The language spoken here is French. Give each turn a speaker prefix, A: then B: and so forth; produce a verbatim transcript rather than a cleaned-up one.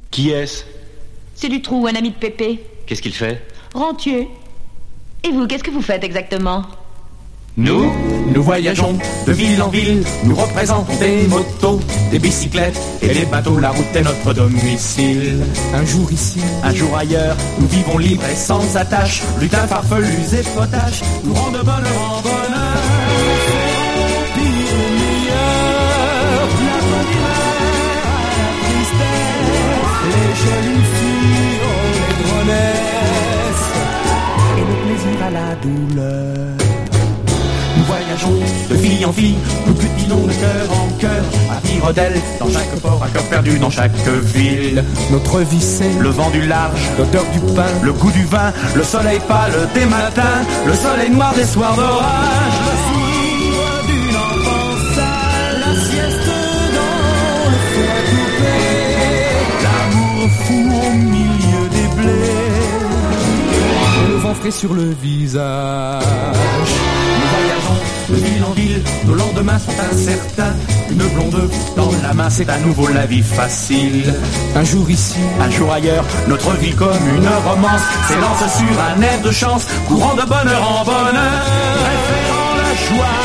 A: Qui est-ce?
B: C'est Dutroux, un ami de Pépé.
A: Qu'est-ce qu'il fait?
B: Rentier. Et vous, qu'est-ce que vous faites exactement?
C: Nous, nous voyageons de ville en ville, nous représentons des motos, des bicyclettes et des bateaux, la route est notre domicile. Un jour ici, un jour ailleurs, nous vivons libres et sans attache, lutins farfelus et potaches, nous rendent de bonheur en bonheur. Pire ou meilleur, la bonne humeur, la tristesse, les jolies filles, oh, les dronesses, et le plaisir à la douleur. Nous voyageons de fille en fille, nous butinons de cœur en cœur, à vivre d'elle dans chaque port, à cœur perdu dans chaque ville. Notre vie c'est le vent du large, l'odeur du pain, le goût du vin, le soleil pâle des matins, le soleil noir des soirs d'orage, le sourire d'une enfance sale, la sieste dans le foie coupé, l'amour fou au milieu des blés, et le vent frais sur le visage. De ville en ville, nos lendemains sont incertains. Une blonde dans la main, c'est à nouveau la vie facile. Un jour ici, un jour ailleurs, notre vie comme une romance s'élance sur un air de chance, courant de bonheur en bonheur, préférant la joie